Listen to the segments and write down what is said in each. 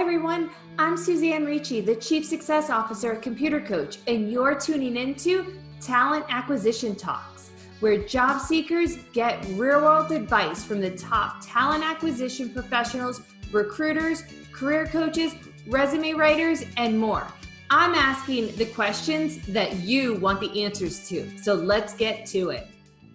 everyone, I'm Suzanne Ricci, the Chief Success Officer at Computer Coach, and you're tuning into Talent Acquisition Talks, where job seekers get real-world advice from the top talent acquisition professionals, recruiters, career coaches, resume writers, and more. I'm asking the questions that you want the answers to, so let's get to it.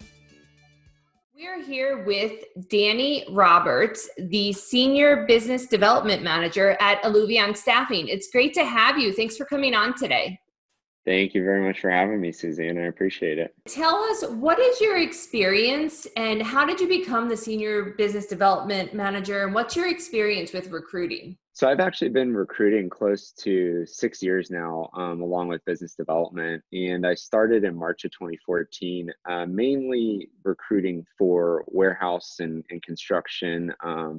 We're here with Danny Roberts, the Senior Business Development Manager at Alluvion Staffing. It's great to have you. Thanks for coming on today. Thank you very much for having me, Suzanne. I appreciate it. Tell us, what is your experience and how did you become the Senior Business Development Manager, and what's your experience with recruiting? So I've actually been recruiting close to 6 years now, along with business development. And I started in March of 2014, mainly recruiting for warehouse and construction.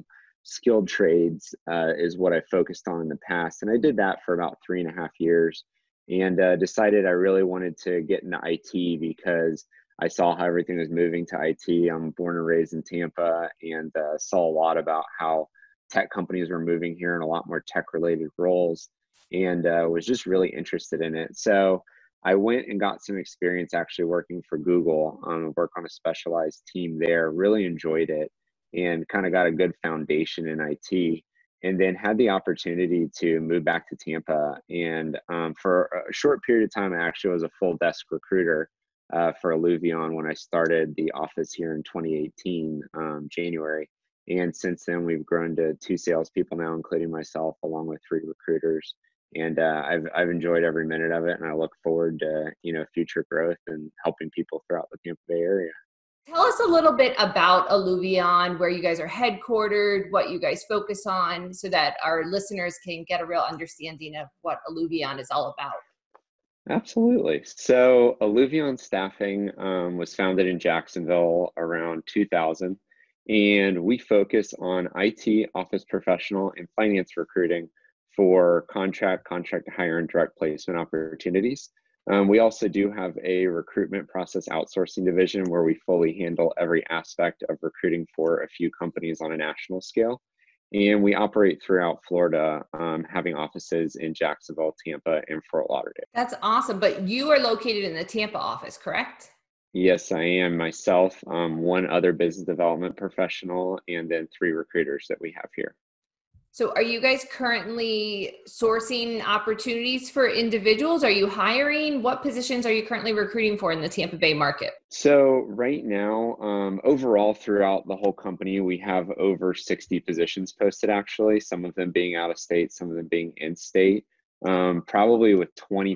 Skilled trades is what I focused on in the past. And I did that for about 3.5 years and decided I really wanted to get into IT because I saw how everything was moving to IT. I'm born and raised in Tampa and saw a lot about how tech companies were moving here in a lot more tech related roles, and was just really interested in it. So I went and got some experience actually working for Google, work on a specialized team there, really enjoyed it and kind of got a good foundation in IT, and then had the opportunity to move back to Tampa. And for a short period of time, I actually was a full desk recruiter for Alluvion when I started the office here in 2018, January. And since then, we've grown to 2 salespeople now, including myself, along with 3 recruiters. And I've enjoyed every minute of it, and I look forward to future growth and helping people throughout the Tampa Bay area. Tell us a little bit about Alluvion, where you guys are headquartered, what you guys focus on, so that our listeners can get a real understanding of what Alluvion is all about. Absolutely. So Alluvion Staffing was founded in Jacksonville around 2000. And we focus on IT, office professional, and finance recruiting for contract to hire, and direct placement opportunities. We also do have a recruitment process outsourcing division where we fully handle every aspect of recruiting for a few companies on a national scale. And we operate throughout Florida, having offices in Jacksonville, Tampa, and Fort Lauderdale. That's awesome. But you are located in the Tampa office, correct? Yes, I am myself, 1 other business development professional, and then 3 recruiters that we have here. So are you guys currently sourcing opportunities for individuals? Are you hiring? What positions are you currently recruiting for in the Tampa Bay market? So right now, overall throughout the whole company, we have over 60 positions posted, actually, some of them being out of state, some of them being in state. Probably with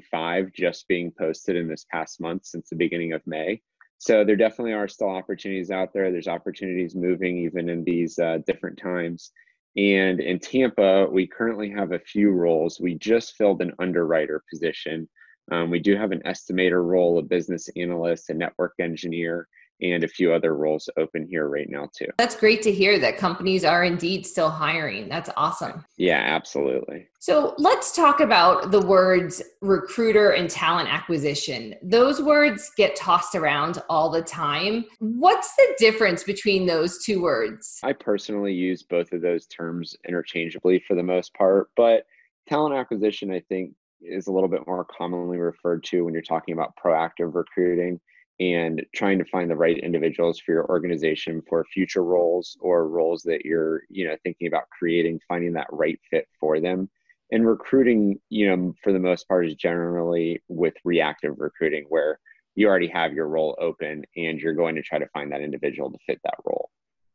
25 just being posted in this past month since the beginning of May. So there definitely are still opportunities out there. There's opportunities moving even in these different times. And in Tampa, we currently have a few roles. We just filled an underwriter position. We do have an estimator role, a business analyst, a network engineer, and a few other roles open here right now too. That's great to hear that companies are indeed still hiring. That's awesome. Yeah, absolutely. So let's talk about the words recruiter and talent acquisition. Those words get tossed around all the time. What's the difference between those 2 words? I personally use both of those terms interchangeably for the most part, but talent acquisition, I think, is a little bit more commonly referred to when you're talking about proactive recruiting and trying to find the right individuals for your organization for future roles or roles that you're, thinking about creating, finding that right fit for them. And recruiting, for the most part, is generally with reactive recruiting, where you already have your role open and you're going to try to find that individual to fit that role.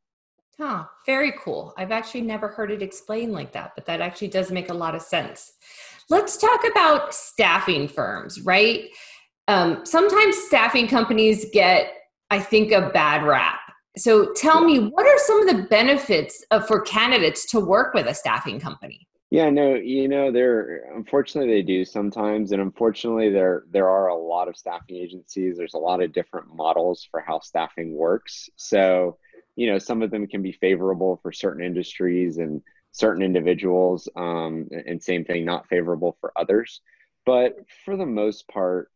Huh, very cool. I've actually never heard it explained like that, but that actually does make a lot of sense. Let's talk about staffing firms, right? Sometimes staffing companies get, I think, a bad rap. So tell me, what are some of the benefits for candidates to work with a staffing company? Yeah, no, unfortunately they do sometimes. And unfortunately there are a lot of staffing agencies. There's a lot of different models for how staffing works. So, some of them can be favorable for certain industries and certain individuals, and same thing, not favorable for others. But for the most part,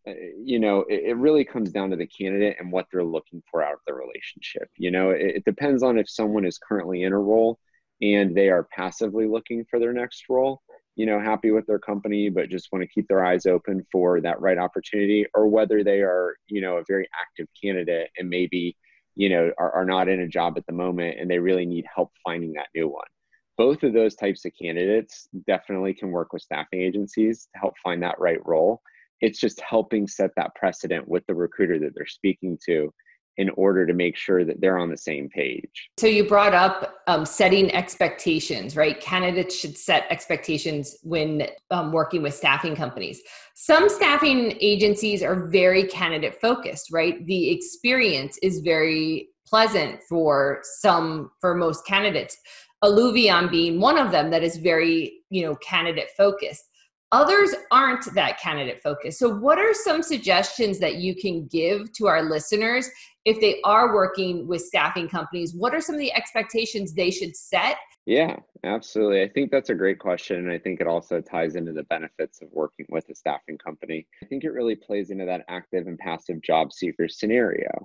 it really comes down to the candidate and what they're looking for out of the relationship. It depends on if someone is currently in a role and they are passively looking for their next role, happy with their company, but just want to keep their eyes open for that right opportunity, or whether they are, a very active candidate and maybe, are not in a job at the moment and they really need help finding that new one. Both of those types of candidates definitely can work with staffing agencies to help find that right role. It's just helping set that precedent with the recruiter that they're speaking to in order to make sure that they're on the same page. So you brought up setting expectations, right? Candidates should set expectations when working with staffing companies. Some staffing agencies are very candidate focused, right? The experience is very pleasant for most candidates. Alluvion being one of them that is very, candidate focused. Others aren't that candidate focused. So what are some suggestions that you can give to our listeners if they are working with staffing companies? What are some of the expectations they should set? Yeah, absolutely. I think that's a great question. And I think it also ties into the benefits of working with a staffing company. I think it really plays into that active and passive job seeker scenario.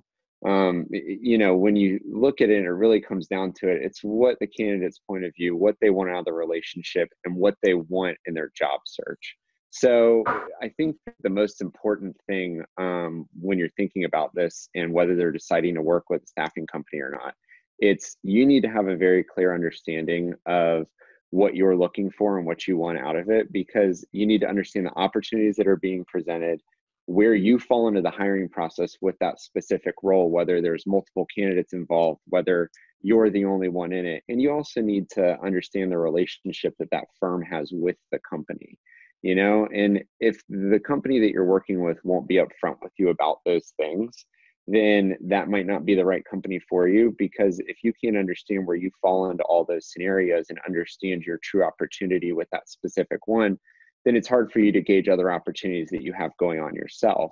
When you look at it, it really comes down to it. It's what the candidate's point of view, what they want out of the relationship, and what they want in their job search. So I think the most important thing when you're thinking about this and whether they're deciding to work with a staffing company or not, it's you need to have a very clear understanding of what you're looking for and what you want out of it, because you need to understand the opportunities that are being presented, where you fall into the hiring process with that specific role, whether there's multiple candidates involved, whether you're the only one in it. And you also need to understand the relationship that that firm has with the company, and if the company that you're working with won't be upfront with you about those things, then that might not be the right company for you, because if you can't understand where you fall into all those scenarios and understand your true opportunity with that specific one, then it's hard for you to gauge other opportunities that you have going on yourself.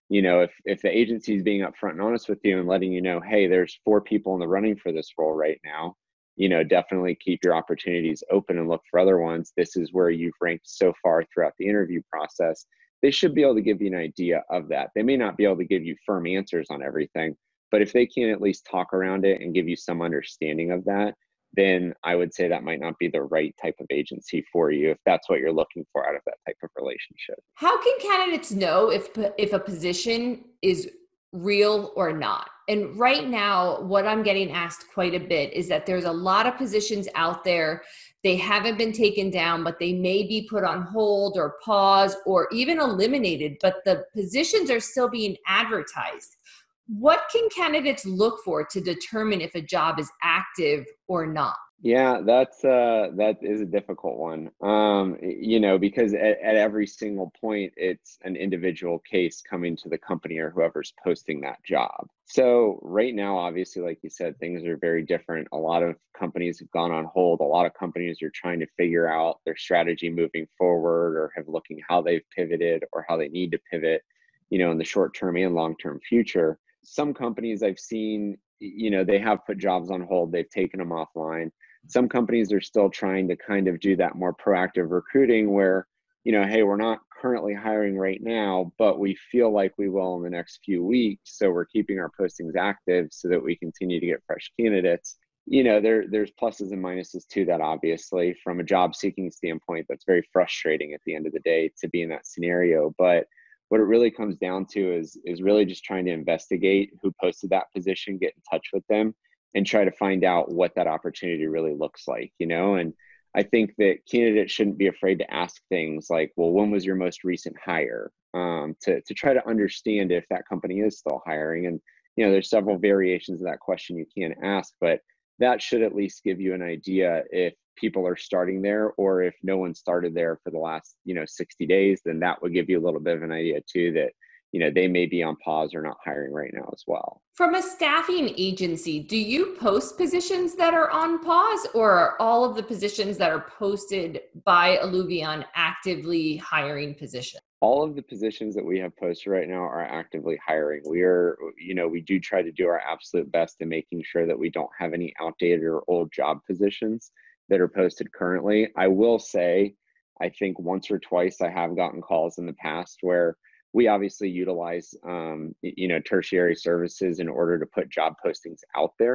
If the agency is being upfront and honest with you and letting you know, hey, there's 4 people in the running for this role right now, definitely keep your opportunities open and look for other ones. This is where you've ranked so far throughout the interview process. They should be able to give you an idea of that. They may not be able to give you firm answers on everything, but if they can at least talk around it and give you some understanding of that, then I would say that might not be the right type of agency for you if that's what you're looking for out of that type of relationship. How can candidates know if a position is real or not? And right now, what I'm getting asked quite a bit is that there's a lot of positions out there. They haven't been taken down, but they may be put on hold or pause or even eliminated, but the positions are still being advertised. What can candidates look for to determine if a job is active or not? Yeah, that is a difficult one. Because at every single point, it's an individual case coming to the company or whoever's posting that job. So right now, obviously, like you said, things are very different. A lot of companies have gone on hold. A lot of companies are trying to figure out their strategy moving forward, or have looking how they've pivoted or how they need to pivot, in the short term and long term future. Some companies I've seen, they have put jobs on hold. They've taken them offline. Some companies are still trying to kind of do that more proactive recruiting where, hey, we're not currently hiring right now, but we feel like we will in the next few weeks. So we're keeping our postings active so that we continue to get fresh candidates. There's pluses and minuses to that, obviously. From a job seeking standpoint, that's very frustrating at the end of the day to be in that scenario. But what it really comes down to is really just trying to investigate who posted that position, get in touch with them, and try to find out what that opportunity really looks like, and I think that candidates shouldn't be afraid to ask things like, well, when was your most recent hire, to try to understand if that company is still hiring. And there's several variations of that question you can ask, but that should at least give you an idea if people are starting there, or if no one started there for the last 60 days, then that would give you a little bit of an idea too that they may be on pause or not hiring right now as well. From a staffing agency, do you post positions that are on pause, or are all of the positions that are posted by Alluvion actively hiring positions? All of the positions that we have posted right now are actively hiring. We do try to do our absolute best in making sure that we don't have any outdated or old job positions that are posted currently. I will say, I think once or twice I have gotten calls in the past where we obviously utilize, tertiary services in order to put job postings out there.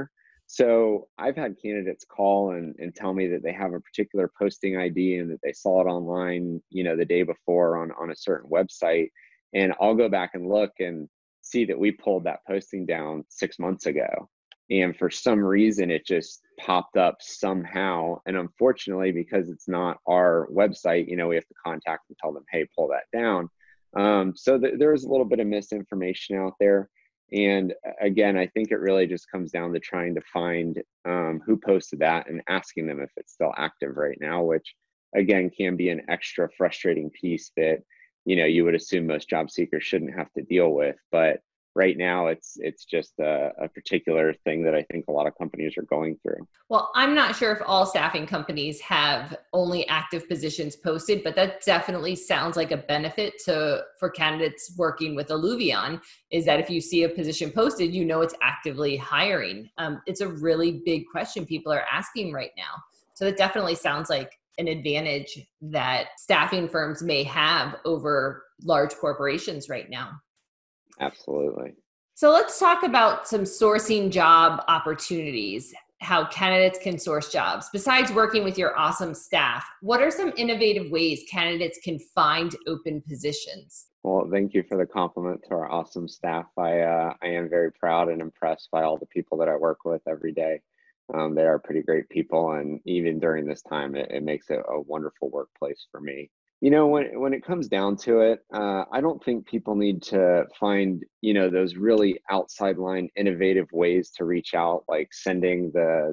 So I've had candidates call and tell me that they have a particular posting ID and that they saw it online, the day before on a certain website. And I'll go back and look and see that we pulled that posting down 6 months ago. And for some reason, it just popped up somehow. And unfortunately, because it's not our website, we have to contact and tell them, hey, pull that down. There's a little bit of misinformation out there. And again, I think it really just comes down to trying to find who posted that and asking them if it's still active right now, which again can be an extra frustrating piece that you would assume most job seekers shouldn't have to deal with. But right now, it's just a particular thing that I think a lot of companies are going through. Well, I'm not sure if all staffing companies have only active positions posted, but that definitely sounds like a benefit for candidates working with Alluvion, is that if you see a position posted, it's actively hiring. It's a really big question people are asking right now. So it definitely sounds like an advantage that staffing firms may have over large corporations right now. Absolutely. So let's talk about some sourcing job opportunities, how candidates can source jobs. Besides working with your awesome staff, what are some innovative ways candidates can find open positions? Well, thank you for the compliment to our awesome staff. I am very proud and impressed by all the people that I work with every day. They are pretty great people, and even during this time, it makes it a wonderful workplace for me. When it comes down to it, I don't think people need to find those really outside line innovative ways to reach out, like sending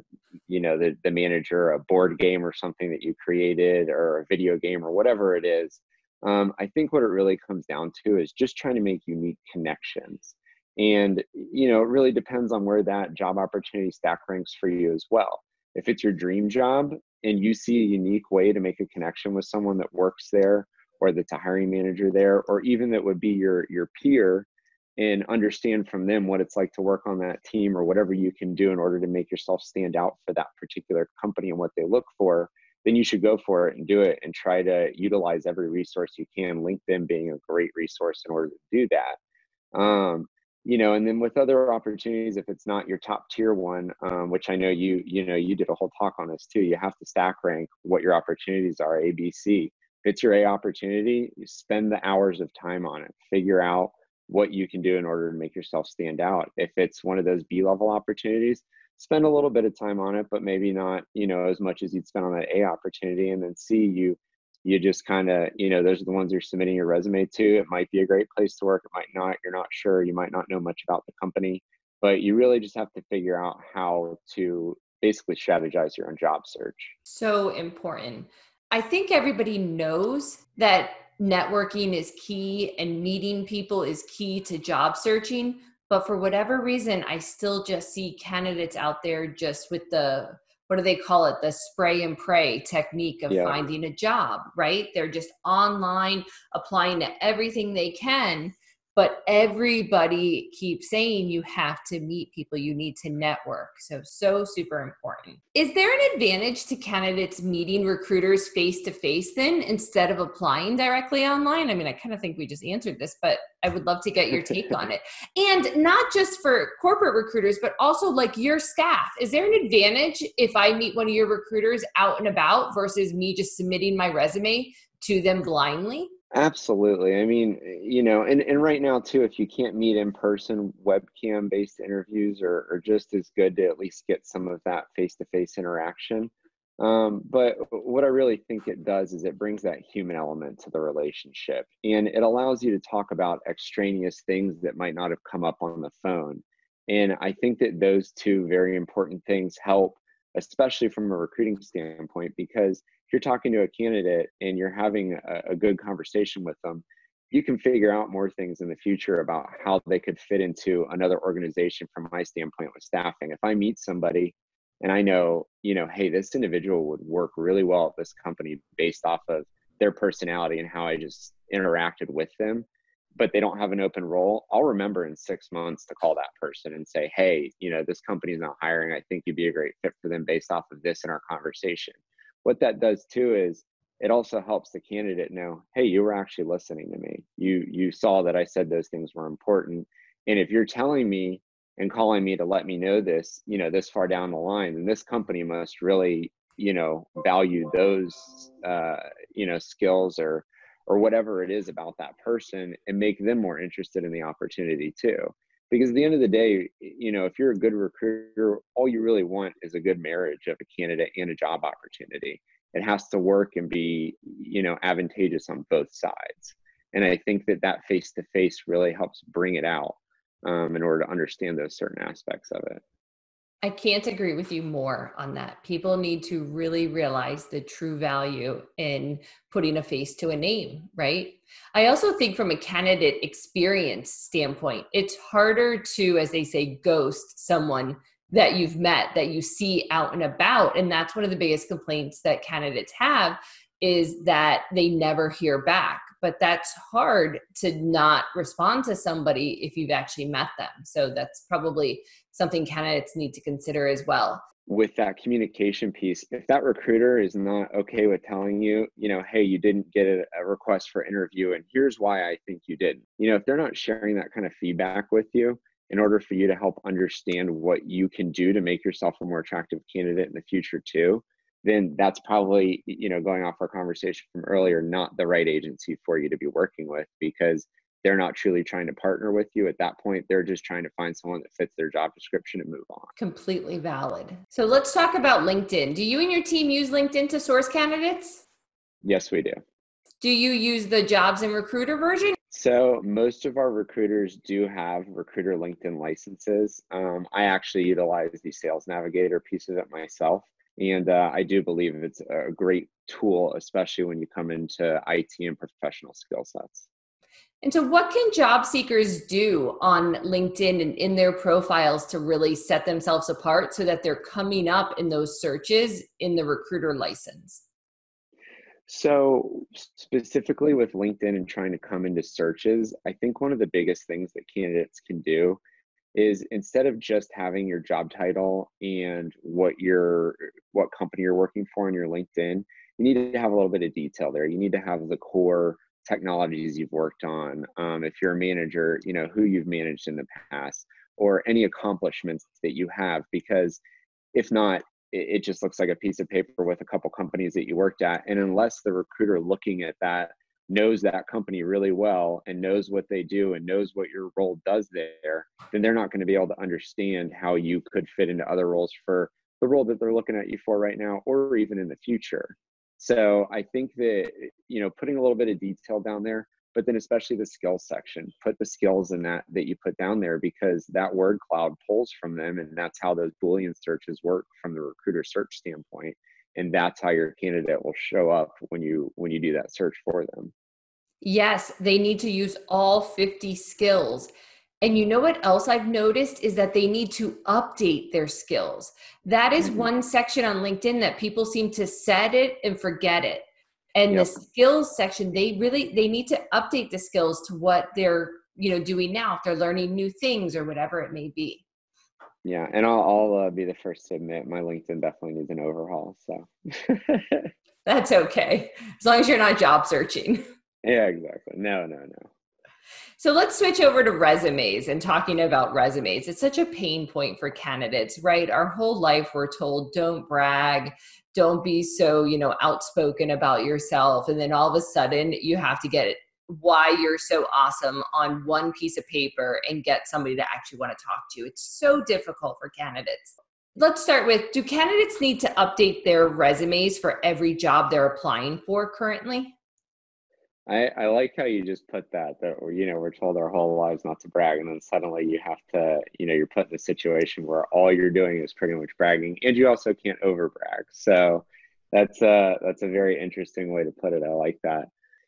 the manager a board game or something that you created, or a video game, or whatever it is. I think what it really comes down to is just trying to make unique connections. And it really depends on where that job opportunity stack ranks for you as well. If it's your dream job and you see a unique way to make a connection with someone that works there, or that's a hiring manager there, or even that would be your peer, and understand from them what it's like to work on that team, or whatever you can do in order to make yourself stand out for that particular company and what they look for, then you should go for it and do it and try to utilize every resource you can, LinkedIn being a great resource in order to do that. And then with other opportunities, if it's not your top tier one, which I know you did a whole talk on this too, you have to stack rank what your opportunities are, A, B, C. If it's your A opportunity, you spend the hours of time on it, figure out what you can do in order to make yourself stand out. If it's one of those B level opportunities, spend a little bit of time on it, but maybe not, as much as you'd spend on that A opportunity. And then C, you just kind of, those are the ones you're submitting your resume to. It might be a great place to work. It might not. You're not sure. You might not know much about the company, but you really just have to figure out how to basically strategize your own job search. So important. I think everybody knows that networking is key and meeting people is key to job searching. But for whatever reason, I still just see candidates out there just with what do they call it? The spray and pray technique of finding a job, right? They're just online applying to everything they can, but everybody keeps saying you have to meet people, you need to network. So super important. Is there an advantage to candidates meeting recruiters face to face then instead of applying directly online? I mean, I kind of think we just answered this, but I would love to get your take on it. And not just for corporate recruiters, but also like your staff. Is there an advantage if I meet one of your recruiters out and about versus me just submitting my resume to them blindly? Absolutely. I mean, and right now too, if you can't meet in person, webcam based interviews are just as good to at least get some of that face-to-face interaction. But what I really think it does is it brings that human element to the relationship, and it allows you to talk about extraneous things that might not have come up on the phone. And I think that those two very important things help, especially from a recruiting standpoint, because you're talking to a candidate and you're having a good conversation with them, you can figure out more things in the future about how they could fit into another organization from my standpoint with staffing. If I meet somebody and I know, hey, this individual would work really well at this company based off of their personality and how I just interacted with them, but they don't have an open role, I'll remember in 6 months to call that person and say, hey, this company's not hiring. I think you'd be a great fit for them based off of this in our conversation. What that does too is it also helps the candidate know, hey, you were actually listening to me. You saw that I said those things were important. And if you're telling me and calling me to let me know this, this far down the line, then this company must really, value those, skills or whatever it is about that person and make them more interested in the opportunity too. Because at the end of the day, if you're a good recruiter, all you really want is a good marriage of a candidate and a job opportunity. It has to work and be, advantageous on both sides. And I think that face-to-face really helps bring it out, in order to understand those certain aspects of it. I can't agree with you more on that. People need to really realize the true value in putting a face to a name, right? I also think from a candidate experience standpoint, it's harder to, as they say, ghost someone that you've met, that you see out and about. And that's one of the biggest complaints that candidates have, is that they never hear back. But that's hard to not respond to somebody if you've actually met them. So that's probably something candidates need to consider as well. With that communication piece, if that recruiter is not okay with telling you, hey, you didn't get a request for interview, and here's why I think you didn't. If they're not sharing that kind of feedback with you in order for you to help understand what you can do to make yourself a more attractive candidate in the future too, then that's probably, going off our conversation from earlier, not the right agency for you to be working with, because they're not truly trying to partner with you at that point. They're just trying to find someone that fits their job description and move on. Completely valid. So let's talk about LinkedIn. Do you and your team use LinkedIn to source candidates? Yes, we do. Do you use the Jobs and Recruiter version? So most of our recruiters do have recruiter LinkedIn licenses. I actually utilize the Sales Navigator piece of it myself. And I do believe it's a great tool, especially when you come into IT and professional skill sets. And so what can job seekers do on LinkedIn and in their profiles to really set themselves apart so that they're coming up in those searches in the recruiter license? So specifically with LinkedIn and trying to come into searches, I think one of the biggest things that candidates can do is, instead of just having your job title and what company you're working for on your LinkedIn, you need to have a little bit of detail there. You need to have the core technologies you've worked on. If you're a manager, who you've managed in the past, or any accomplishments that you have, because if not, it just looks like a piece of paper with a couple companies that you worked at. And unless the recruiter looking at that knows that company really well and knows what they do and knows what your role does there, then they're not going to be able to understand how you could fit into other roles for the role that they're looking at you for right now, or even in the future. So I think that, putting a little bit of detail down there, but then especially the skills section, put the skills in that you put down there, because that word cloud pulls from them. And that's how those Boolean searches work from the recruiter search standpoint. And that's how your candidate will show up when you do that search for them. Yes, they need to use all 50 skills. And you know what else I've noticed is that they need to update their skills. That is one section on LinkedIn that people seem to set it and forget it. And the skills section, they need to update the skills to what they're, doing now, if they're learning new things or whatever it may be. Yeah. And I'll be the first to admit my LinkedIn definitely needs an overhaul. So that's okay. As long as you're not job searching. Yeah, exactly. No. So let's switch over to resumes and talking about resumes. It's such a pain point for candidates, right? Our whole life we're told, don't brag, don't be so, outspoken about yourself. And then all of a sudden you have to get why you're so awesome on one piece of paper and get somebody to actually want to talk to you. It's so difficult for candidates. Let's start with, do candidates need to update their resumes for every job they're applying for currently? I like how you just put that we're told our whole lives not to brag, and then suddenly you have to, you're put in a situation where all you're doing is pretty much bragging, and you also can't over brag. So that's a very interesting way to put it. I like that.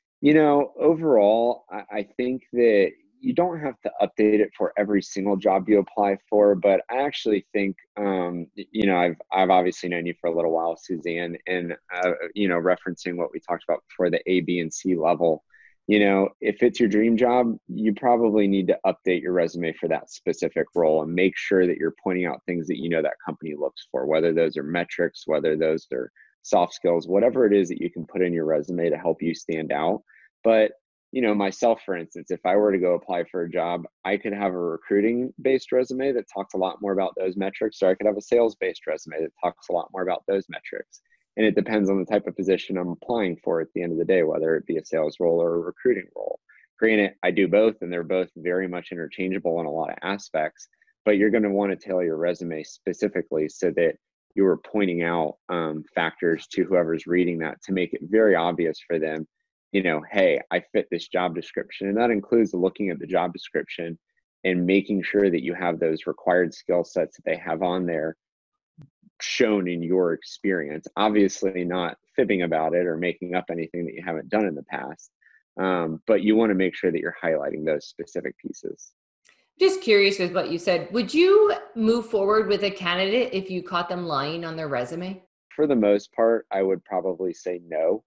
Overall, I think that you don't have to update it for every single job you apply for, but I actually think, I've obviously known you for a little while, Suzanne, and, referencing what we talked about before, the A, B, and C level, if it's your dream job, you probably need to update your resume for that specific role and make sure that you're pointing out things that that company looks for, whether those are metrics, whether those are soft skills, whatever it is that you can put in your resume to help you stand out. But myself, for instance, if I were to go apply for a job, I could have a recruiting based resume that talks a lot more about those metrics, or I could have a sales based resume that talks a lot more about those metrics. And it depends on the type of position I'm applying for at the end of the day, whether it be a sales role or a recruiting role. Granted, I do both, and they're both very much interchangeable in a lot of aspects, but you're going to want to tailor your resume specifically so that you are pointing out factors to whoever's reading that to make it very obvious for them, hey, I fit this job description. And that includes looking at the job description and making sure that you have those required skill sets that they have on there shown in your experience. Obviously not fibbing about it or making up anything that you haven't done in the past. But you want to make sure that you're highlighting those specific pieces. Just curious with what you said, would you move forward with a candidate if you caught them lying on their resume? For the most part, I would probably say no.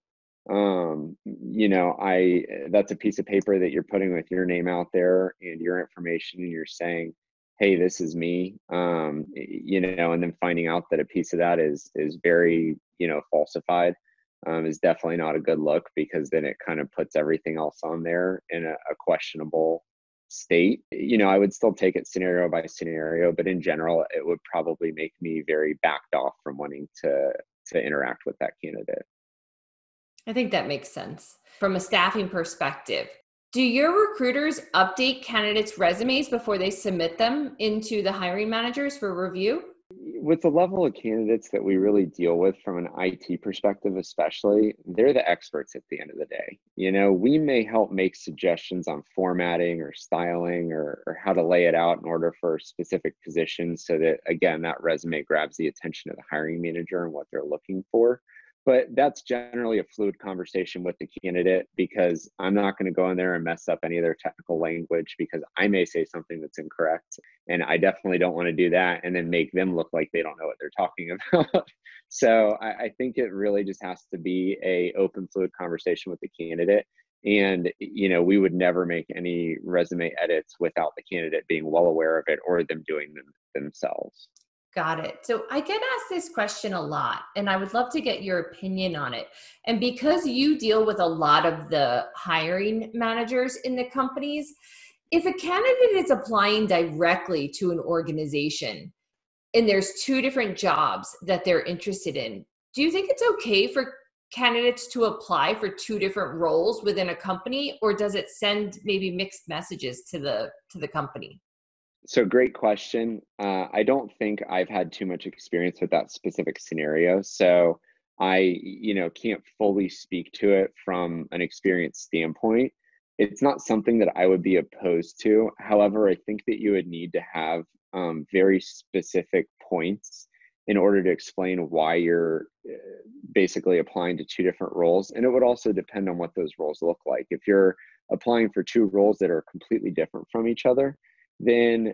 That's a piece of paper that you're putting with your name out there and your information, and you're saying, hey, this is me, and then finding out that a piece of that is very, falsified, is definitely not a good look, because then it kind of puts everything else on there in a questionable state. I would still take it scenario by scenario, but in general, it would probably make me very backed off from wanting to interact with that candidate. I think that makes sense. From a staffing perspective, do your recruiters update candidates' resumes before they submit them into the hiring managers for review? With the level of candidates that we really deal with from an IT perspective, especially, they're the experts at the end of the day. We may help make suggestions on formatting or styling or how to lay it out in order for specific positions so that, again, that resume grabs the attention of the hiring manager and what they're looking for. But that's generally a fluid conversation with the candidate, because I'm not going to go in there and mess up any of their technical language, because I may say something that's incorrect. And I definitely don't want to do that and then make them look like they don't know what they're talking about. So I think it really just has to be a open, fluid conversation with the candidate. And, we would never make any resume edits without the candidate being well aware of it or them doing them themselves. Got it. So I get asked this question a lot, and I would love to get your opinion on it. And because you deal with a lot of the hiring managers in the companies, if a candidate is applying directly to an organization and there's two different jobs that they're interested in, do you think it's okay for candidates to apply for two different roles within a company, or does it send maybe mixed messages to the company? So great question. I don't think I've had too much experience with that specific scenario. So I, can't fully speak to it from an experience standpoint. It's not something that I would be opposed to. However, I think that you would need to have very specific points in order to explain why you're basically applying to two different roles. And it would also depend on what those roles look like. If you're applying for two roles that are completely different from each other, then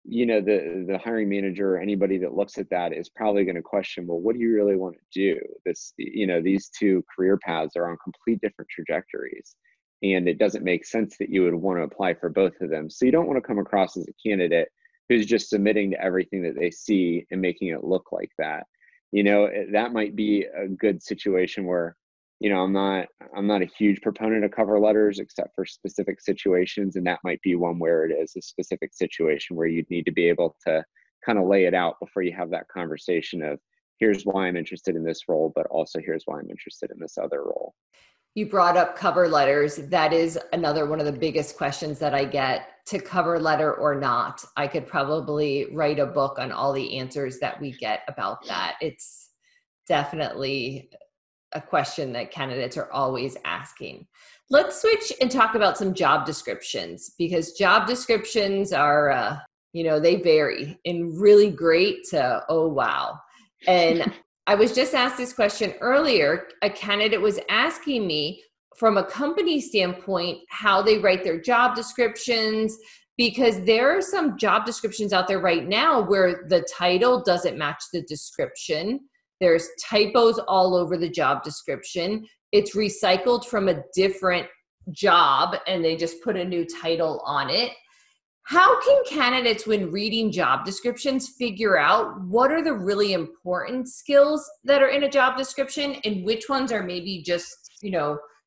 the hiring manager or anybody that looks at that is probably going to question, well, what do you really want to do? These two career paths are on complete different trajectories, and it doesn't make sense that you would want to apply for both of them. So you don't want to come across as a candidate who's just submitting to everything that they see and making it look like that. That might be a good situation where, I'm not a huge proponent of cover letters except for specific situations. And that might be one where it is a specific situation where you'd need to be able to kind of lay it out before you have that conversation of, here's why I'm interested in this role, but also here's why I'm interested in this other role. You brought up cover letters. That is another one of the biggest questions that I get, to cover letter or not. I could probably write a book on all the answers that we get about that. It's definitely a question that candidates are always asking. Let's switch and talk about some job descriptions, because job descriptions are, they vary in really great to, oh, wow. And I was just asked this question earlier. A candidate was asking me from a company standpoint how they write their job descriptions, because there are some job descriptions out there right now where the title doesn't match the description. There's typos all over the job description. It's recycled from a different job and they just put a new title on it. How can candidates, when reading job descriptions, figure out what are the really important skills that are in a job description and which ones are maybe just,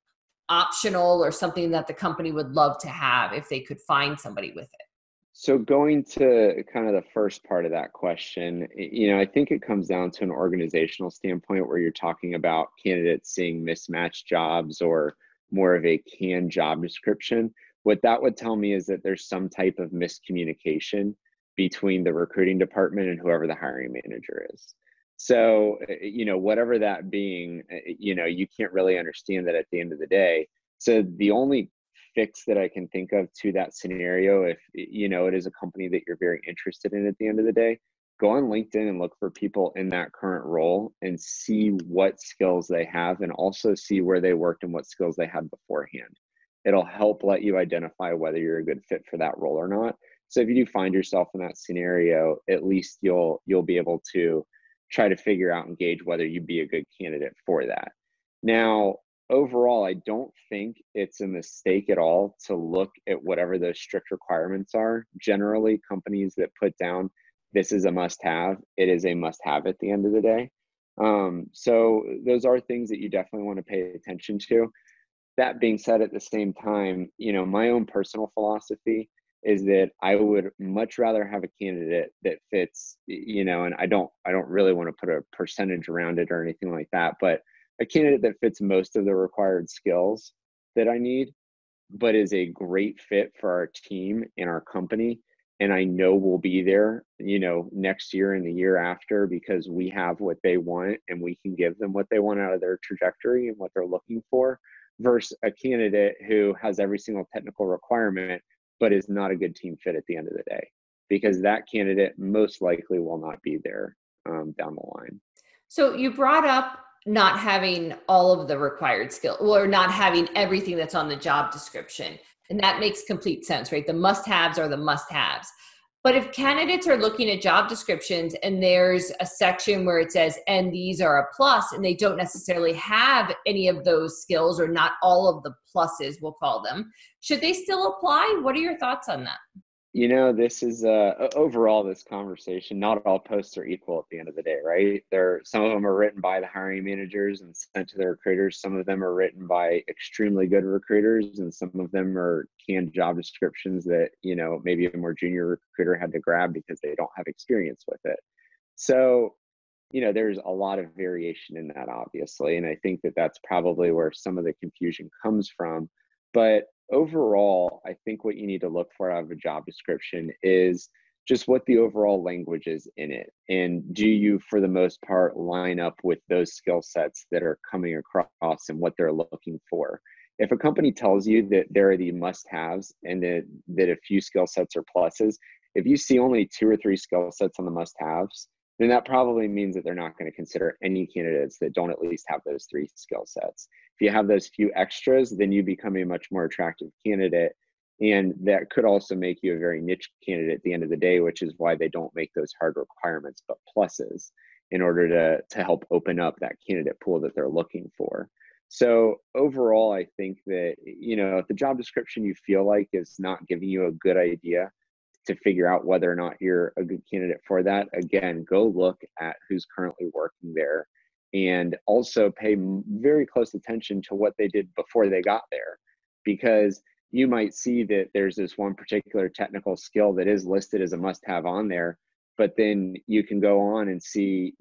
optional or something that the company would love to have if they could find somebody with it? So going to kind of the first part of that question, I think it comes down to an organizational standpoint where you're talking about candidates seeing mismatched jobs or more of a canned job description. What that would tell me is that there's some type of miscommunication between the recruiting department and whoever the hiring manager is. So, whatever that being, you can't really understand that at the end of the day. So the only fix that I can think of to that scenario, if it is a company that you're very interested in at the end of the day, go on LinkedIn and look for people in that current role and see what skills they have, and also see where they worked and what skills they had beforehand. It'll help let you identify whether you're a good fit for that role or not. So if you do find yourself in that scenario, at least you'll be able to try to figure out and gauge whether you'd be a good candidate for that. Now, overall, I don't think it's a mistake at all to look at whatever those strict requirements are. Generally, companies that put down this is a must-have, it is a must-have at the end of the day. So those are things that you definitely want to pay attention to. That being said, at the same time, my own personal philosophy is that I would much rather have a candidate that fits, and I don't really want to put a percentage around it or anything like that, but a candidate that fits most of the required skills that I need, but is a great fit for our team and our company. And I know we'll be there, next year and the year after, because we have what they want and we can give them what they want out of their trajectory and what they're looking for, versus a candidate who has every single technical requirement, but is not a good team fit at the end of the day, because that candidate most likely will not be there down the line. So you brought up not having all of the required skill, or not having everything that's on the job description. And that makes complete sense, right? The must-haves are the must-haves. But if candidates are looking at job descriptions and there's a section where it says, and these are a plus, and they don't necessarily have any of those skills, or not all of the pluses, we'll call them, should they still apply? What are your thoughts on that? This is overall this conversation. Not all posts are equal at the end of the day, right? Some of them are written by the hiring managers and sent to their recruiters. Some of them are written by extremely good recruiters, and some of them are canned job descriptions that maybe a more junior recruiter had to grab because they don't have experience with it. So there's a lot of variation in that, obviously, and I think that that's probably where some of the confusion comes from. But overall, I think what you need to look for out of a job description is just what the overall language is in it. And do you, for the most part, line up with those skill sets that are coming across and what they're looking for? If a company tells you that there are the must-haves and that a few skill sets are pluses, if you see only 2 or 3 skill sets on the must-haves, then that probably means that they're not going to consider any candidates that don't at least have those 3 skill sets. If you have those few extras, then you become a much more attractive candidate. And that could also make you a very niche candidate at the end of the day, which is why they don't make those hard requirements, but pluses, in order to help open up that candidate pool that they're looking for. So overall, I think that, if the job description you feel like is not giving you a good idea to figure out whether or not you're a good candidate for that, again, go look at who's currently working there, and also pay very close attention to what they did before they got there, because you might see that there's this one particular technical skill that is listed as a must-have on there, but then you can go on and see,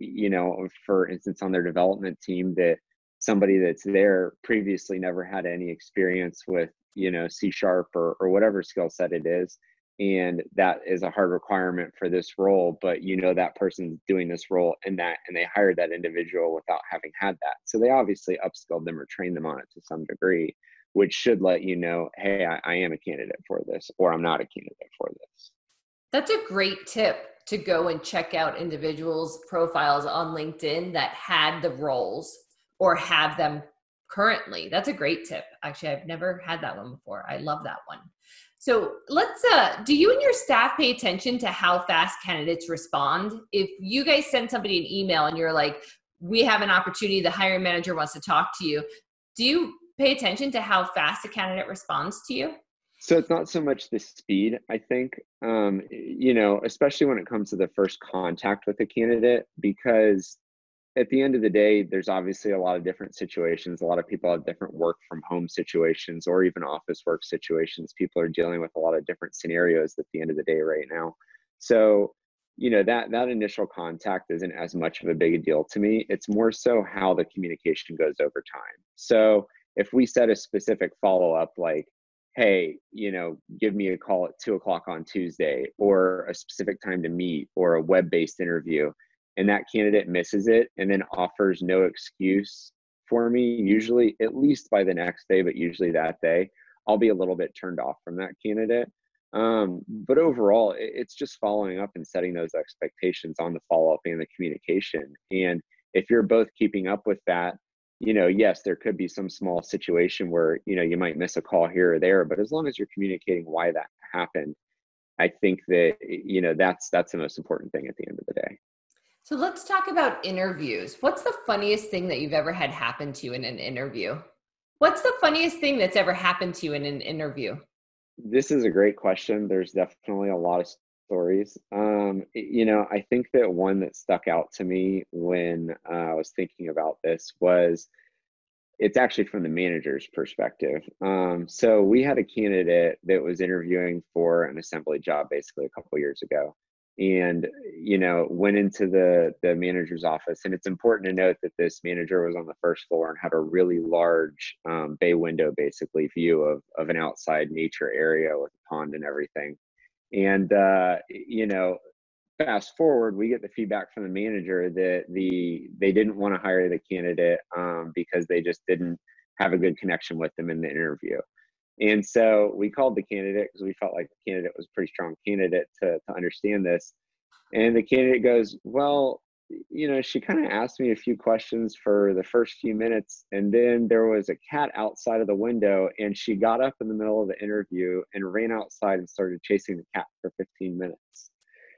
for instance, on their development team, that somebody that's there previously never had any experience with, C# or whatever skill set it is. And that is a hard requirement for this role, but that person's doing this role and they hired that individual without having had that. So they obviously upskilled them or trained them on it to some degree, which should let you know, hey, I am a candidate for this, or I'm not a candidate for this. That's a great tip, to go and check out individuals' profiles on LinkedIn that had the roles or have them currently. That's a great tip. Actually, I've never had that one before. I love that one. So let's, do you and your staff pay attention to how fast candidates respond? If you guys send somebody an email and you're like, we have an opportunity, the hiring manager wants to talk to you, do you pay attention to how fast a candidate responds to you? So it's not so much the speed, I think, especially when it comes to the first contact with a candidate, because at the end of the day, there's obviously a lot of different situations. A lot of people have different work from home situations or even office work situations. People are dealing with a lot of different scenarios at the end of the day right now. So, that initial contact isn't as much of a big a deal to me. It's more so how the communication goes over time. So if we set a specific follow up, like, hey, give me a call at 2 o'clock on Tuesday, or a specific time to meet, or a web based interview, and that candidate misses it and then offers no excuse for me, usually at least by the next day, but usually that day, I'll be a little bit turned off from that candidate. But overall, it's just following up and setting those expectations on the follow up and the communication. And if you're both keeping up with that, yes, there could be some small situation where, you might miss a call here or there, but as long as you're communicating why that happened, I think that, that's the most important thing at the end of the day. So let's talk about interviews. What's the funniest thing that you've ever had happen to you in an interview? What's the funniest thing that's ever happened to you in an interview? This is a great question. There's definitely a lot of stories. I think that one that stuck out to me when I was thinking about this was, it's actually from the manager's perspective. So we had a candidate that was interviewing for an assembly job basically a couple years ago, and went into the manager's office. And it's important to note that this manager was on the first floor and had a really large bay window, basically view of an outside nature area with a pond and everything. And fast forward, we get the feedback from the manager that they didn't want to hire the candidate because they just didn't have a good connection with them in the interview. And so we called the candidate because we felt like the candidate was a pretty strong candidate to understand this. And the candidate goes, well, she kind of asked me a few questions for the first few minutes, and then there was a cat outside of the window, and she got up in the middle of the interview and ran outside and started chasing the cat for 15 minutes.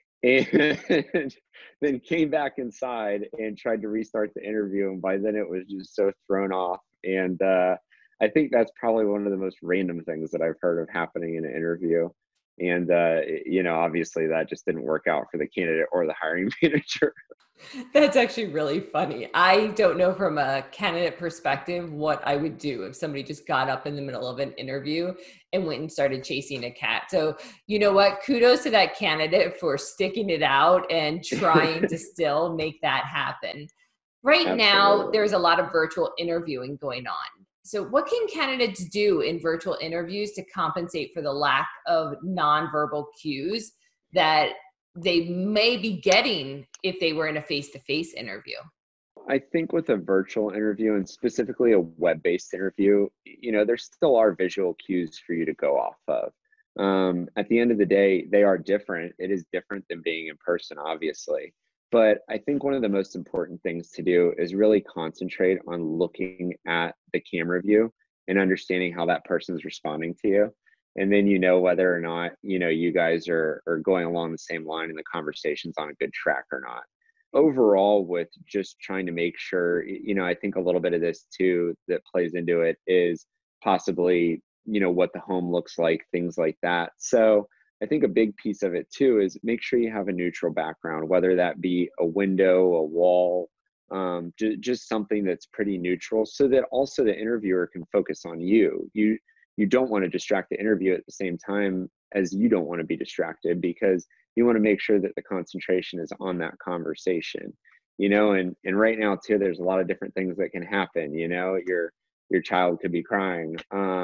And then came back inside and tried to restart the interview. And by then it was just so thrown off. And I think that's probably one of the most random things that I've heard of happening in an interview. And, obviously that just didn't work out for the candidate or the hiring manager. That's actually really funny. I don't know from a candidate perspective what I would do if somebody just got up in the middle of an interview and went and started chasing a cat. So, you know what? Kudos to that candidate for sticking it out and trying to still make that happen. Right now, there's a lot of virtual interviewing going on. So what can candidates do in virtual interviews to compensate for the lack of nonverbal cues that they may be getting if they were in a face-to-face interview? I think with a virtual interview, and specifically a web-based interview, there still are visual cues for you to go off of. At the end of the day, they are different. It is different than being in person, obviously. But I think one of the most important things to do is really concentrate on looking at the camera view and understanding how that person's responding to you. And then whether or not, you guys are going along the same line and the conversation's on a good track or not. Overall, with just trying to make sure, I think a little bit of this too that plays into it is possibly, what the home looks like, things like that. So I think a big piece of it too is make sure you have a neutral background, whether that be a window, a wall, just something that's pretty neutral, so that also the interviewer can focus on you. You don't want to distract the interview at the same time as you don't want to be distracted, because you want to make sure that the concentration is on that conversation. And right now too, there's a lot of different things that can happen. Your child could be crying.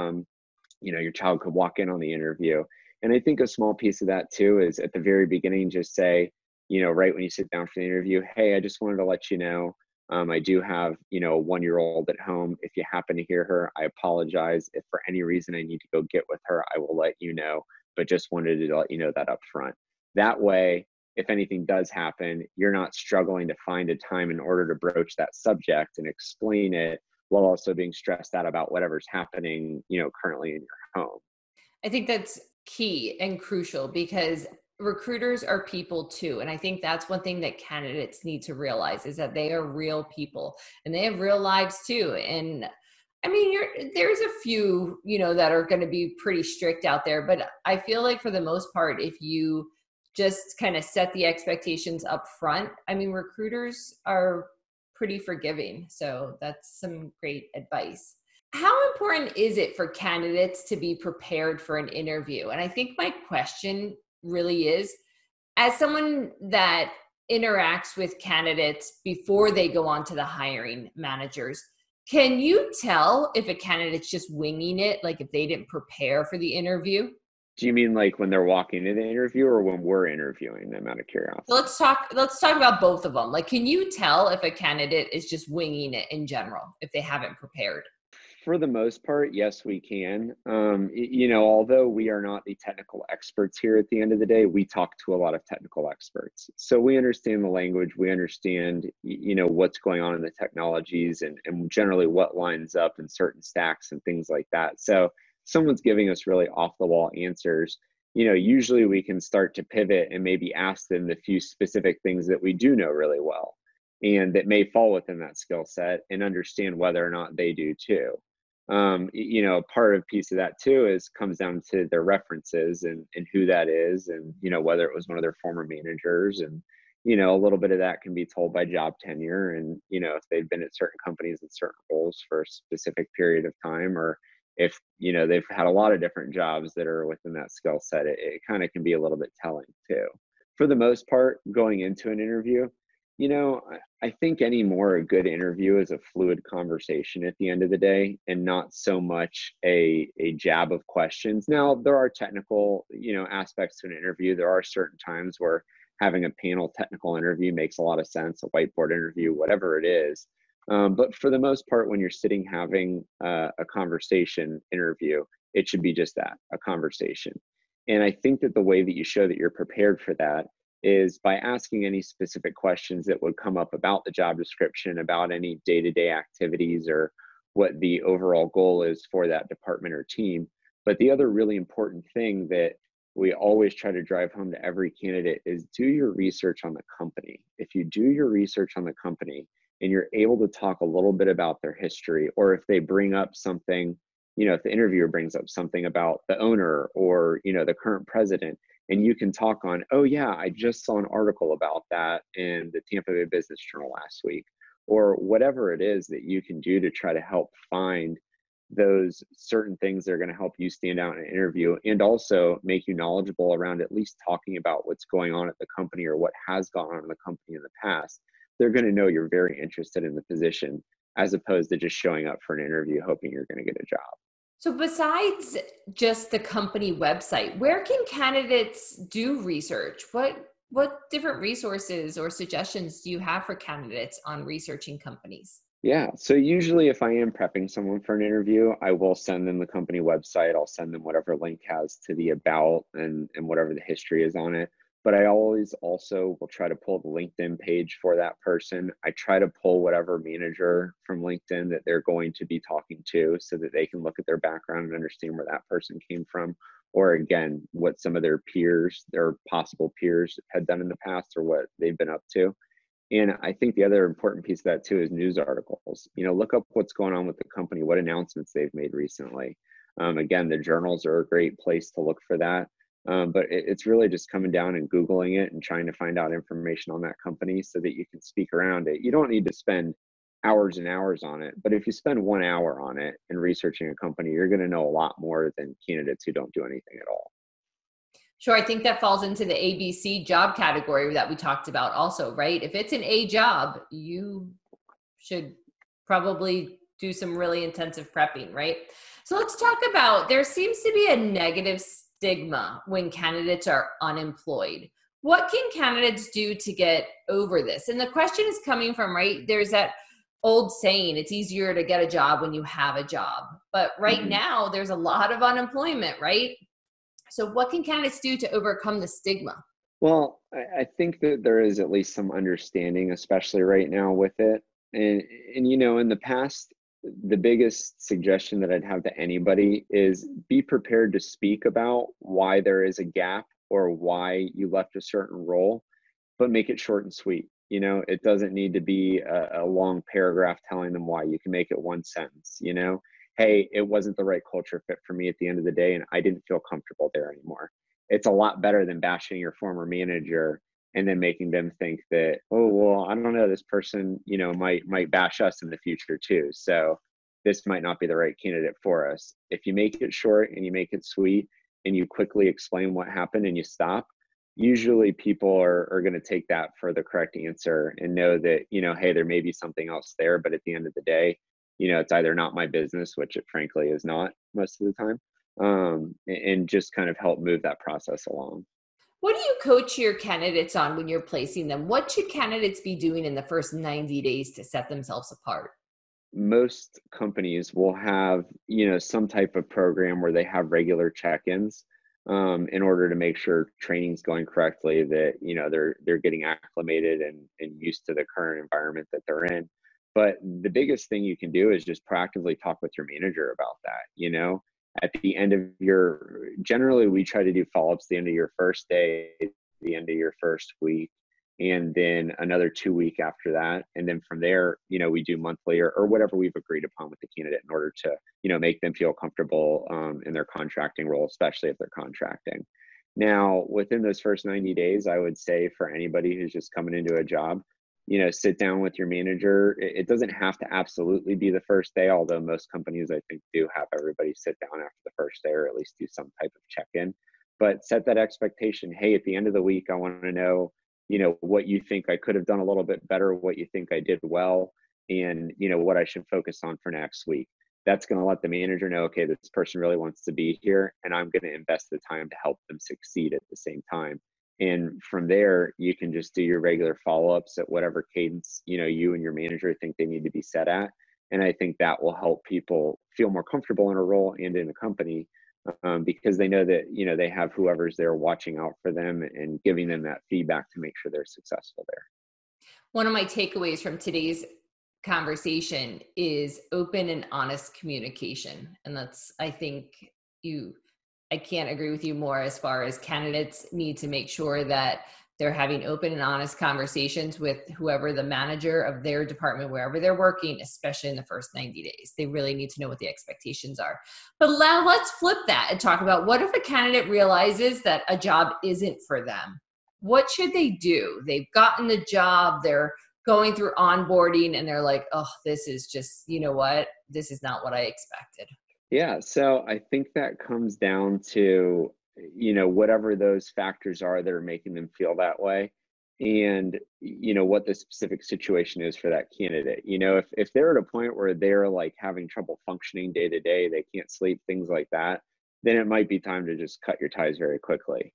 Your child could walk in on the interview. And I think a small piece of that too is at the very beginning, just say, right when you sit down for the interview, hey, I just wanted to let you know, I do have, a 1-year-old at home. If you happen to hear her, I apologize. If for any reason I need to go get with her, I will let you know, but just wanted to let you know that up front. That way, if anything does happen, you're not struggling to find a time in order to broach that subject and explain it while also being stressed out about whatever's happening, currently in your home. I think that's key and crucial, because recruiters are people too. And I think that's one thing that candidates need to realize, is that they are real people and they have real lives too. And I mean, there's a few, that are going to be pretty strict out there, but I feel like for the most part, if you just kind of set the expectations up front, I mean, recruiters are pretty forgiving. So that's some great advice. How important is it for candidates to be prepared for an interview? And I think my question really is, as someone that interacts with candidates before they go on to the hiring managers, can you tell if a candidate's just winging it, like if they didn't prepare for the interview? Do you mean like when they're walking in the interview or when we're interviewing them, out of curiosity? Let's talk about both of them. Like, can you tell if a candidate is just winging it in general, if they haven't prepared? For the most part, yes, we can. Although we are not the technical experts here at the end of the day, we talk to a lot of technical experts. So we understand the language, we understand, what's going on in the technologies and generally what lines up in certain stacks and things like that. So someone's giving us really off the wall answers. Usually we can start to pivot and maybe ask them the few specific things that we do know really well and that may fall within that skill set and understand whether or not they do too. Part of piece of that too comes down to their references and who that is, and whether it was one of their former managers, and a little bit of that can be told by job tenure, and if they've been at certain companies in certain roles for a specific period of time, or if they've had a lot of different jobs that are within that skill set, it kind of can be a little bit telling too. For the most part, going into an interview, I think anymore a good interview is a fluid conversation at the end of the day, and not so much a jab of questions. Now, there are technical, aspects to an interview. There are certain times where having a panel technical interview makes a lot of sense, a whiteboard interview, whatever it is. But for the most part, when you're sitting having a conversation interview, it should be just that, a conversation. And I think that the way that you show that you're prepared for that is by asking any specific questions that would come up about the job description, about any day-to-day activities, or what the overall goal is for that department or team. But the other really important thing that we always try to drive home to every candidate is do your research on the company. If you do your research on the company and you're able to talk a little bit about their history, or if they bring up something, if the interviewer brings up something about the owner or, the current president, and you can talk on, oh yeah, I just saw an article about that in the Tampa Bay Business Journal last week, or whatever it is that you can do to try to help find those certain things that are going to help you stand out in an interview, and also make you knowledgeable around at least talking about what's going on at the company or what has gone on in the company in the past. They're going to know you're very interested in the position, as opposed to just showing up for an interview hoping you're going to get a job. So besides just the company website, where can candidates do research? What different resources or suggestions do you have for candidates on researching companies? Yeah, so usually if I am prepping someone for an interview, I will send them the company website. I'll send them whatever link has to the about and whatever the history is on it. But I always also will try to pull the LinkedIn page for that person. I try to pull whatever manager from LinkedIn that they're going to be talking to, so that they can look at their background and understand where that person came from. Or again, what some of their peers, their possible peers, had done in the past, or what they've been up to. And I think the other important piece of that too is news articles. Look up what's going on with the company, what announcements they've made recently. Again, the journals are a great place to look for that. But it's really just coming down and Googling it and trying to find out information on that company so that you can speak around it. You don't need to spend hours and hours on it, but if you spend 1 hour on it and researching a company, you're going to know a lot more than candidates who don't do anything at all. Sure. I think that falls into the ABC job category that we talked about also, right? If it's an A job, you should probably do some really intensive prepping, right? So let's talk about, there seems to be a negative stigma when candidates are unemployed. What can candidates do to get over this? And the question is coming from, right, there's that old saying, it's easier to get a job when you have a job. But right now, there's a lot of unemployment, right? So what can candidates do to overcome the stigma? Well, I think that there is at least some understanding, especially right now with it. And in the past, the biggest suggestion that I'd have to anybody is be prepared to speak about why there is a gap or why you left a certain role, but make it short and sweet. It doesn't need to be a long paragraph telling them why. You can make it one sentence, hey, it wasn't the right culture fit for me at the end of the day, and I didn't feel comfortable there anymore. It's a lot better than bashing your former manager and then making them think that, oh, well, I don't know, this person, might bash us in the future too. So this might not be the right candidate for us. If you make it short and you make it sweet and you quickly explain what happened and you stop, usually people are going to take that for the correct answer and know that, hey, there may be something else there, but at the end of the day, it's either not my business, which it frankly is not most of the time, and just kind of help move that process along. What do you coach your candidates on when you're placing them? What should candidates be doing in the first 90 days to set themselves apart? Most companies will have, some type of program where they have regular check-ins, in order to make sure training's going correctly, that, they're getting acclimated and used to the current environment that they're in. But the biggest thing you can do is just proactively talk with your manager about that. At the end of generally we try to do follow-ups the end of your first day, the end of your first week, and then another 2 week after that. And then from there, we do monthly or whatever we've agreed upon with the candidate in order to, make them feel comfortable in their contracting role, especially if they're contracting. Now, within those first 90 days, I would say for anybody who's just coming into a job, sit down with your manager. It doesn't have to absolutely be the first day, although most companies, I think, do have everybody sit down after the first day or at least do some type of check-in. But set that expectation. Hey, at the end of the week, I want to know, what you think I could have done a little bit better, what you think I did well, and, what I should focus on for next week. That's going to let the manager know, okay, this person really wants to be here, and I'm going to invest the time to help them succeed at the same time. And from there, you can just do your regular follow-ups at whatever cadence, you and your manager think they need to be set at. And I think that will help people feel more comfortable in a role and in a company, because they know that, they have whoever's there watching out for them and giving them that feedback to make sure they're successful there. One of my takeaways from today's conversation is open and honest communication. And I think I can't agree with you more as far as candidates need to make sure that they're having open and honest conversations with whoever the manager of their department, wherever they're working, especially in the first 90 days. They really need to know what the expectations are. But now let's flip that and talk about, what if a candidate realizes that a job isn't for them? What should they do? They've gotten the job, they're going through onboarding, and they're like, oh, this is just, this is not what I expected. Yeah, so I think that comes down to, whatever those factors are that are making them feel that way, and, what the specific situation is for that candidate. If they're at a point where they're like having trouble functioning day to day, they can't sleep, things like that, then it might be time to just cut your ties very quickly.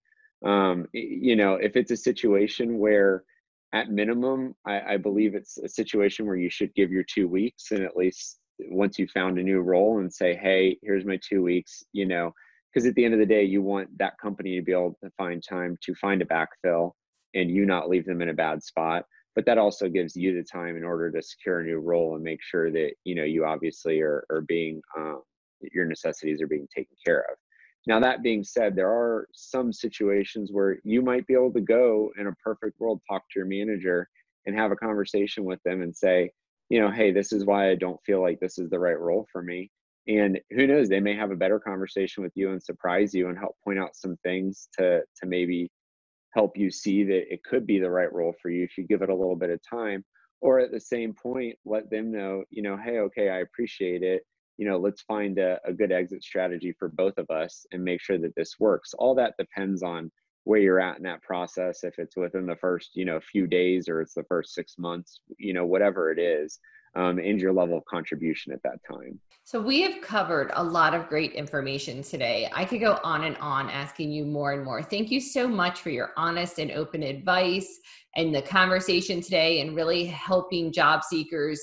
If it's a situation where at minimum, I believe it's a situation where you should give your 2 weeks, and at least once you found a new role, and say, hey, here's my 2 weeks, because at the end of the day, you want that company to be able to find time to find a backfill and you not leave them in a bad spot. But that also gives you the time in order to secure a new role and make sure that, you obviously are being, your necessities are being taken care of. Now, that being said, there are some situations where you might be able to go in a perfect world, talk to your manager and have a conversation with them and say, hey, this is why I don't feel like this is the right role for me. And who knows, they may have a better conversation with you and surprise you and help point out some things to maybe help you see that it could be the right role for you if you give it a little bit of time. Or at the same point, let them know, hey, okay, I appreciate it. Let's find a good exit strategy for both of us and make sure that this works. All that depends on where you're at in that process. If it's within the first, few days, or it's the first 6 months, whatever it is, and your level of contribution at that time. So we have covered a lot of great information today. I could go on and on asking you more and more. Thank you so much for your honest and open advice and the conversation today, and really helping job seekers.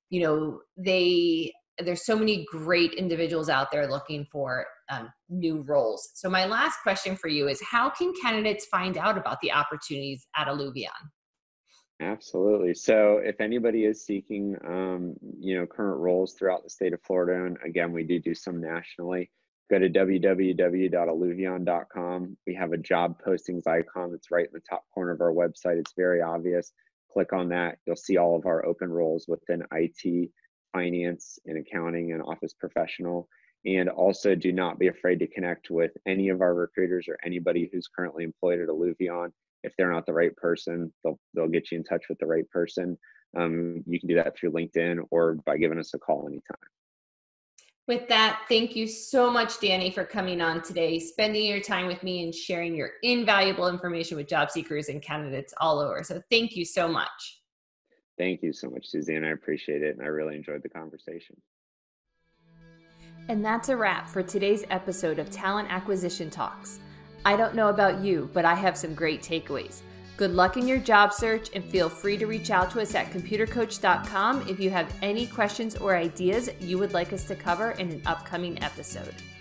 There's so many great individuals out there looking for new roles. So my last question for you is, how can candidates find out about the opportunities at Alluvion? Absolutely. So if anybody is seeking, current roles throughout the state of Florida, and again, we do some nationally, go to www.alluvion.com. We have a job postings icon that's right in the top corner of our website. It's very obvious. Click on that. You'll see all of our open roles within IT, finance, and accounting, and office professional. And also, do not be afraid to connect with any of our recruiters or anybody who's currently employed at Alluvion. If they're not the right person, they'll get you in touch with the right person. You can do that through LinkedIn or by giving us a call anytime. With that, thank you so much, Danny, for coming on today, spending your time with me and sharing your invaluable information with job seekers and candidates all over. So thank you so much. Thank you so much, Suzanne. I appreciate it, and I really enjoyed the conversation. And that's a wrap for today's episode of Talent Acquisition Talks. I don't know about you, but I have some great takeaways. Good luck in your job search, and feel free to reach out to us at computercoach.com if you have any questions or ideas you would like us to cover in an upcoming episode.